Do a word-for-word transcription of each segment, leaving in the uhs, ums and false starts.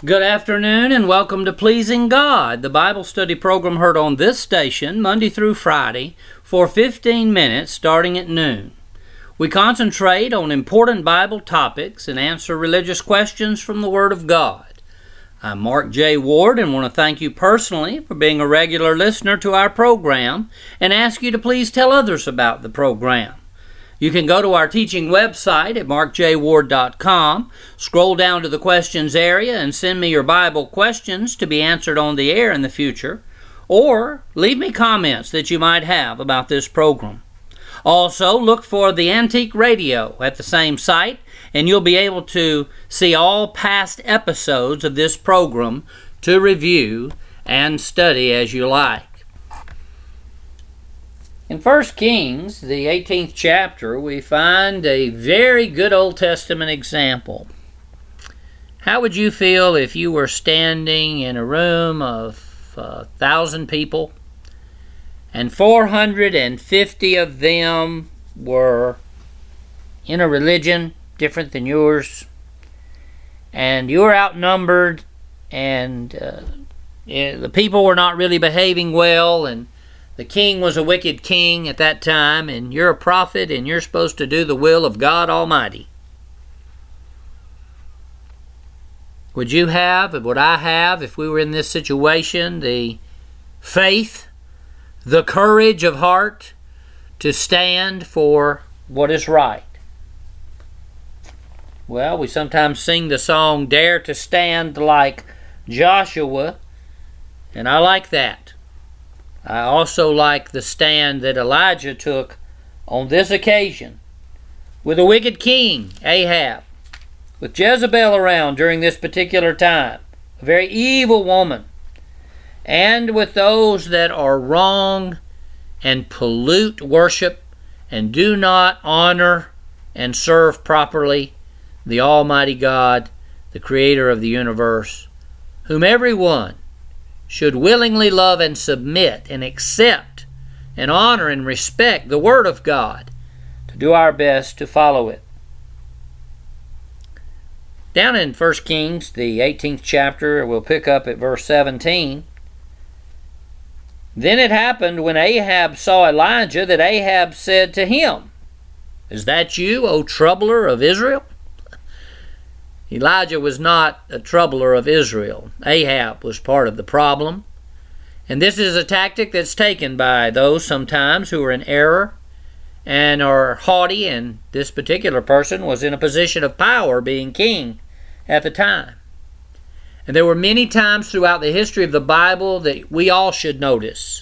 Good afternoon and welcome to Pleasing God, the Bible study program heard on this station Monday through Friday for fifteen minutes starting at noon. We concentrate on important Bible topics and answer religious questions from the Word of God. I'm Mark J. Ward and want to thank you personally for being a regular listener to our program and ask you to please tell others about the program. You can go to our teaching website at mark j ward dot com, scroll down to the questions area and send me your Bible questions to be answered on the air in the future, or leave me comments that you might have about this program. Also, look for the Antique Radio at the same site, and you'll be able to see all past episodes of this program to review and study as you like. In First Kings, the eighteenth chapter, we find a very good Old Testament example. How would you feel if you were standing in a room of a thousand people and four hundred fifty of them were in a religion different than yours, and you were outnumbered, and uh, the people were not really behaving well, and the king was a wicked king at that time, and you're a prophet, and you're supposed to do the will of God Almighty? Would you have, would I have, if we were in this situation, the faith, the courage of heart to stand for what is right? Well, we sometimes sing the song, "Dare to Stand Like Joshua," and I like that. I also like the stand that Elijah took on this occasion with a wicked king, Ahab, with Jezebel around during this particular time, a very evil woman, and with those that are wrong and pollute worship and do not honor and serve properly the Almighty God, the Creator of the universe, whom everyone should willingly love and submit and accept and honor and respect the Word of God, to do our best to follow it. Down in First Kings, the eighteenth chapter, we'll pick up at verse seventeen. Then it happened when Ahab saw Elijah that Ahab said to him, "Is that you, O troubler of Israel?" Elijah was not a troubler of Israel. Ahab was part of the problem. And this is a tactic that's taken by those sometimes who are in error and are haughty, and this particular person was in a position of power, being king at the time. And there were many times throughout the history of the Bible that we all should notice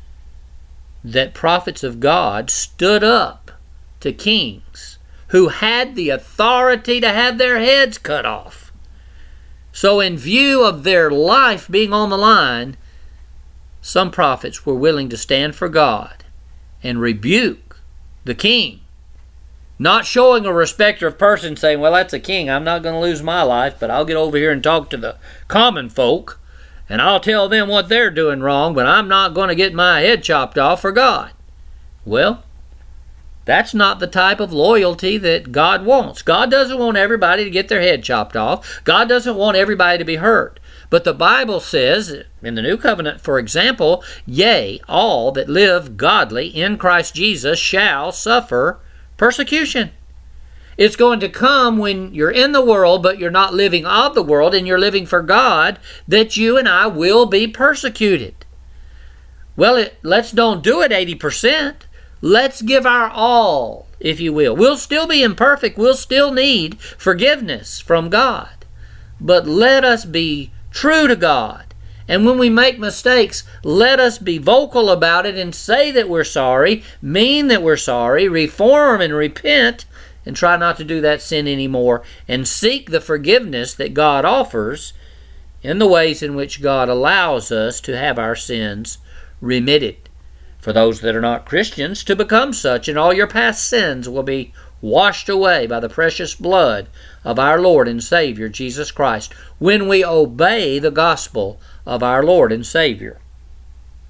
that prophets of God stood up to kings who had the authority to have their heads cut off. So in view of their life being on the line, some prophets were willing to stand for God and rebuke the king, not showing a respecter of person, saying, "Well, that's a king, I'm not going to lose my life, but I'll get over here and talk to the common folk, and I'll tell them what they're doing wrong, but I'm not going to get my head chopped off for God." Well, that's not the type of loyalty that God wants. God doesn't want everybody to get their head chopped off. God doesn't want everybody to be hurt. But the Bible says, in the New Covenant, for example, "Yea, all that live godly in Christ Jesus shall suffer persecution." It's going to come when you're in the world, but you're not living of the world, and you're living for God, that you and I will be persecuted. Well, it, let's don't do it eighty percent. Let's give our all, if you will. We'll still be imperfect. We'll still need forgiveness from God. But let us be true to God. And when we make mistakes, let us be vocal about it and say that we're sorry, mean that we're sorry, reform and repent, and try not to do that sin anymore, and seek the forgiveness that God offers in the ways in which God allows us to have our sins remitted. For those that are not Christians, to become such, and all your past sins will be washed away by the precious blood of our Lord and Savior, Jesus Christ, when we obey the gospel of our Lord and Savior.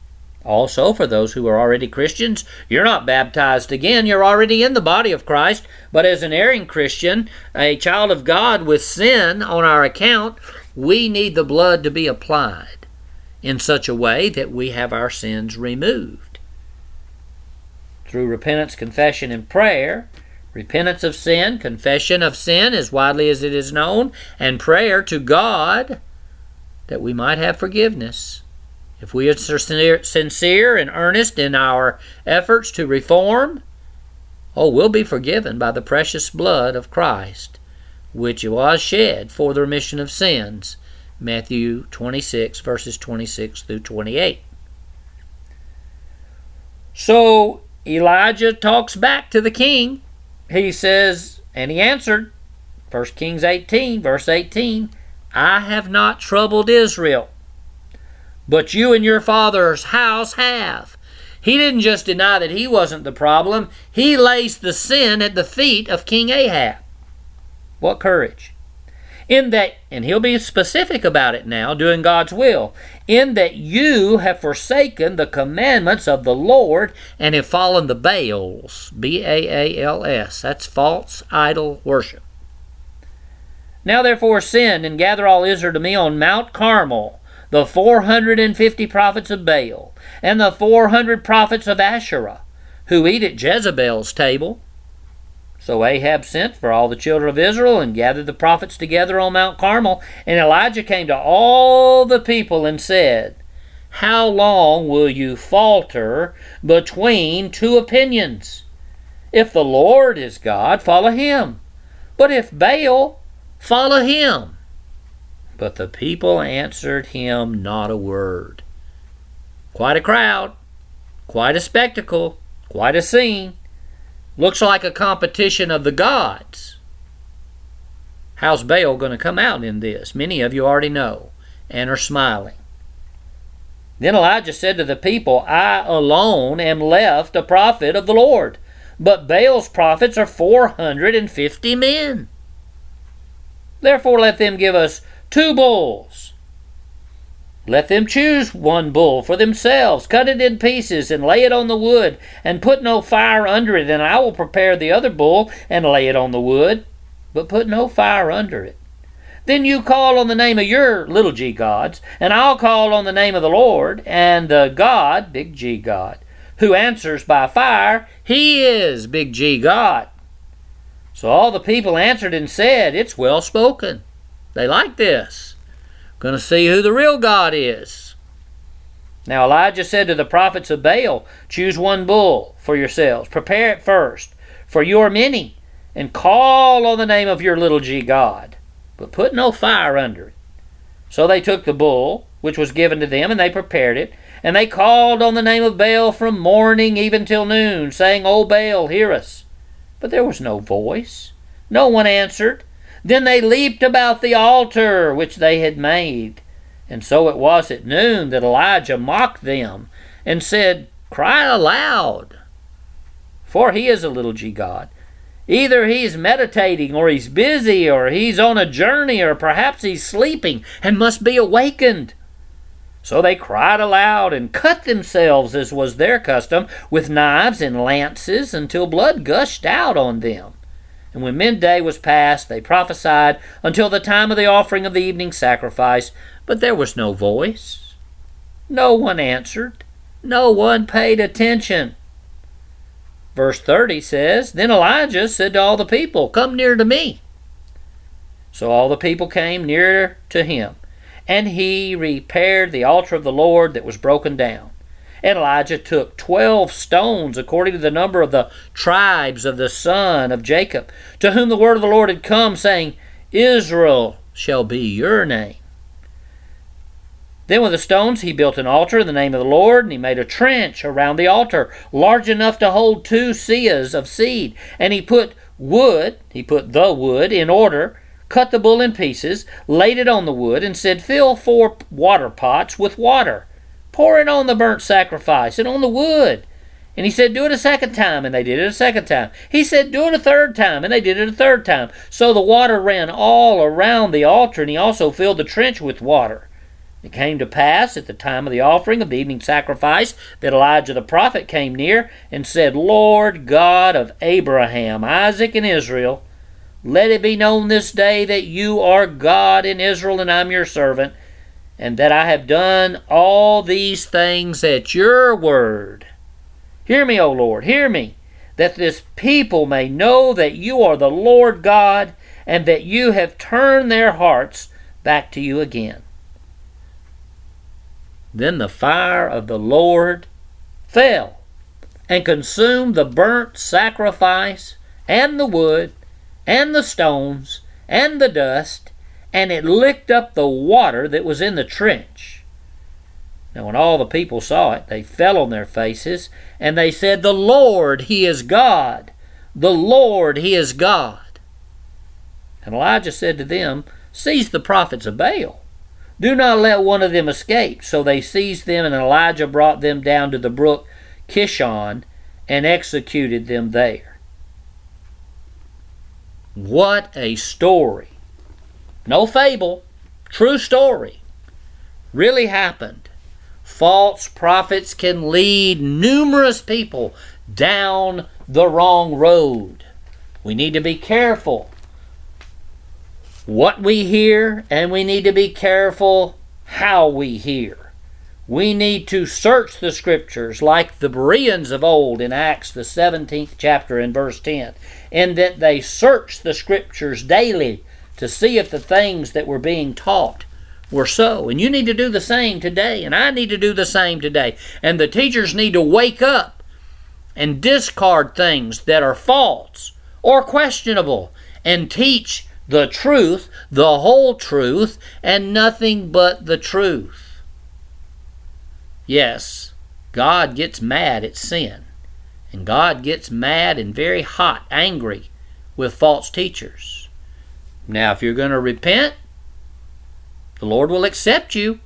Also, for those who are already Christians, you're not baptized again. You're already in the body of Christ. But as an erring Christian, a child of God with sin on our account, we need the blood to be applied in such a way that we have our sins removed. Through repentance, confession, and prayer, repentance of sin, confession of sin as widely as it is known, and prayer to God that we might have forgiveness. If we are sincere and earnest in our efforts to reform, oh, we'll be forgiven by the precious blood of Christ, which was shed for the remission of sins. Matthew twenty-six, verses twenty-six through twenty-eight. So Elijah talks back to the king. He says, and he answered, First Kings eighteen, verse eighteen, I have not troubled Israel, but you and your father's house have. He didn't just deny that he wasn't the problem. He lays the sin at the feet of King Ahab. What courage. In that, and he'll be specific about it now, doing God's will, in that you have forsaken the commandments of the Lord and have fallen the Baals, B A A L S. That's false idol worship. Now therefore send and gather all Israel to me on Mount Carmel, the four hundred fifty prophets of Baal, and the four hundred prophets of Asherah, who eat at Jezebel's table. So Ahab sent for all the children of Israel and gathered the prophets together on Mount Carmel. And Elijah came to all the people and said, How long will you falter between two opinions? If the Lord is God, follow him. But if Baal, follow him. But the people answered him not a word. Quite a crowd, quite a spectacle, quite a scene. Looks like a competition of the gods. How's Baal going to come out in this? Many of you already know and are smiling. Then Elijah said to the people, I alone am left a prophet of the Lord, but Baal's prophets are four hundred fifty men. Therefore let them give us two bulls. Let them choose one bull for themselves, cut it in pieces, and lay it on the wood, and put no fire under it, and I will prepare the other bull, and lay it on the wood, but put no fire under it. Then you call on the name of your little g gods, and I'll call on the name of the Lord, and the God, big G God, who answers by fire, he is big G God. So all the people answered and said, It's well spoken. They like this. Going to see who the real God is. Now Elijah said to the prophets of Baal, Choose one bull for yourselves. Prepare it first, for you are many, and call on the name of your little g God, but put no fire under it. So they took the bull, which was given to them, and they prepared it, and they called on the name of Baal from morning even till noon, saying, O Baal, hear us. But there was no voice. No one answered. Then they leaped about the altar which they had made. And so it was at noon that Elijah mocked them and said, Cry aloud, for he is a little g God. Either he's meditating, or he's busy, or he's on a journey, or perhaps he's sleeping and must be awakened. So they cried aloud and cut themselves, as was their custom, with knives and lances until blood gushed out on them. And when midday was past, they prophesied until the time of the offering of the evening sacrifice, but there was no voice. No one answered. No one paid attention. Verse thirty says, Then Elijah said to all the people, Come near to me. So all the people came near to him, and he repaired the altar of the Lord that was broken down. And Elijah took twelve stones according to the number of the tribes of the son of Jacob, to whom the word of the Lord had come, saying, Israel shall be your name. Then with the stones he built an altar in the name of the Lord, and he made a trench around the altar, large enough to hold two seahs of seed. And he put wood, he put the wood in order, cut the bull in pieces, laid it on the wood, and said, Fill four water pots with water. Pour it on the burnt sacrifice and on the wood. And he said, Do it a second time, and they did it a second time. He said, Do it a third time, and they did it a third time. So the water ran all around the altar, and he also filled the trench with water. It came to pass at the time of the offering of the evening sacrifice that Elijah the prophet came near and said, Lord God of Abraham, Isaac, and Israel, let it be known this day that you are God in Israel, and I'm your servant, and that I have done all these things at your word. Hear me, O Lord, hear me, that this people may know that you are the Lord God, and that you have turned their hearts back to you again. Then the fire of the Lord fell and consumed the burnt sacrifice and the wood and the stones and the dust, and it licked up the water that was in the trench. Now when all the people saw it, they fell on their faces, and they said, The Lord, He is God. The Lord, He is God. And Elijah said to them, Seize the prophets of Baal. Do not let one of them escape. So they seized them, and Elijah brought them down to the brook Kishon and executed them there. What a story. No fable. True story. Really happened. False prophets can lead numerous people down the wrong road. We need to be careful what we hear, and we need to be careful how we hear. We need to search the Scriptures like the Bereans of old in Acts, the seventeenth chapter and verse ten, in that they searched the Scriptures daily to see if the things that were being taught were so. And you need to do the same today, and I need to do the same today. And the teachers need to wake up and discard things that are false or questionable and teach the truth, the whole truth, and nothing but the truth. Yes, God gets mad at sin. And God gets mad and very hot, angry with false teachers. Now, if you're going to repent, the Lord will accept you.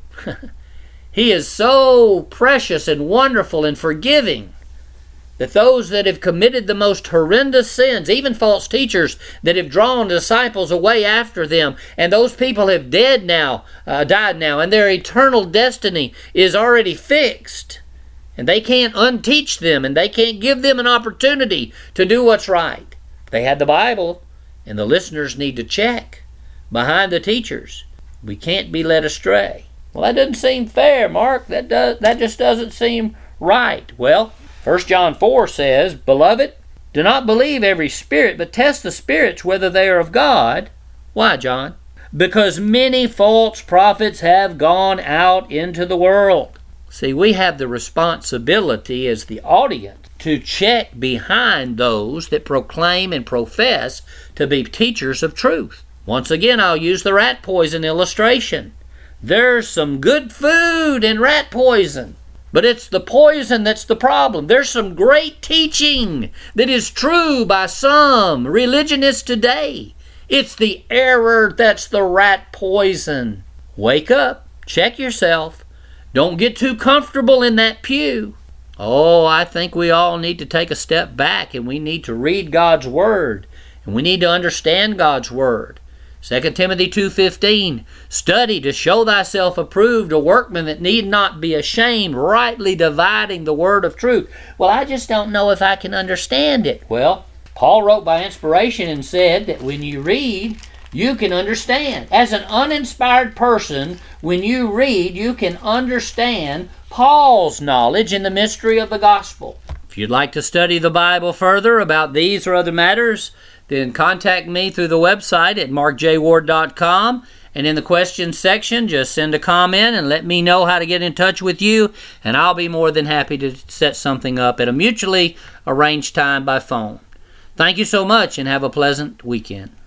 He is so precious and wonderful and forgiving that those that have committed the most horrendous sins, even false teachers that have drawn disciples away after them, and those people have dead now, uh, died now, and their eternal destiny is already fixed, and they can't unteach them, and they can't give them an opportunity to do what's right. They had the Bible, and the listeners need to check behind the teachers. We can't be led astray. Well, that doesn't seem fair, Mark. That does, that just doesn't seem right. Well, First John four says, Beloved, do not believe every spirit, but test the spirits whether they are of God. Why, John? Because many false prophets have gone out into the world. See, we have the responsibility as the audience to check behind those that proclaim and profess to be teachers of truth. Once again, I'll use the rat poison illustration. There's some good food in rat poison, but it's the poison that's the problem. There's some great teaching that is true by some religionists today. It's the error that's the rat poison. Wake up. Check yourself. Don't get too comfortable in that pew. Oh, I think we all need to take a step back, and we need to read God's Word, and we need to understand God's Word. Second Timothy two fifteen, Study to show thyself approved, a workman that need not be ashamed, rightly dividing the word of truth. Well, I just don't know if I can understand it. Well, Paul wrote by inspiration and said that when you read, you can understand. As an uninspired person, when you read, you can understand Paul's knowledge in the mystery of the gospel. If you'd like to study the Bible further about these or other matters, then contact me through the website at mark j ward dot com, and in the questions section, just send a comment and let me know how to get in touch with you, and I'll be more than happy to set something up at a mutually arranged time by phone. Thank you so much, and have a pleasant weekend.